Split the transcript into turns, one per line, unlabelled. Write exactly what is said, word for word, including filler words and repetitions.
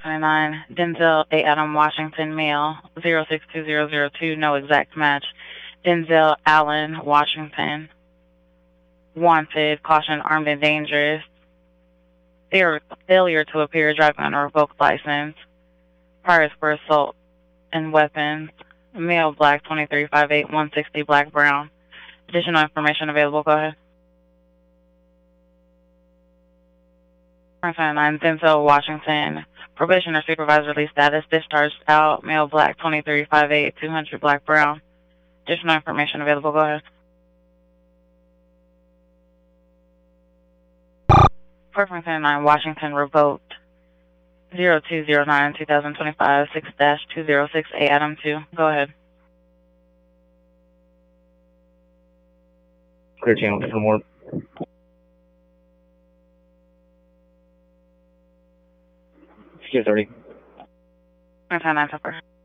twenty-nine, Denzel A. Adam Washington, male, zero six two zero zero two, no exact match. Denzel Allen Washington, wanted, caution, armed and dangerous. Fair, failure to appear driving on a revoked license. Priors for assault and weapons. Male, black, twenty-three, five eight, one sixty, black, brown. Additional information available, go ahead. twenty-nine, Denzel Washington, probation or supervised release status, discharged out, male, black, twenty-three, five eight, two hundred, black, brown. Additional information available, go ahead. four twenty-nine, Washington, revoked, zero two zero nine, two thousand twenty-five, six dash two zero six, A Adam two, go ahead.
Clear channel for more. Secure thirty.
twenty-nine, Tupper.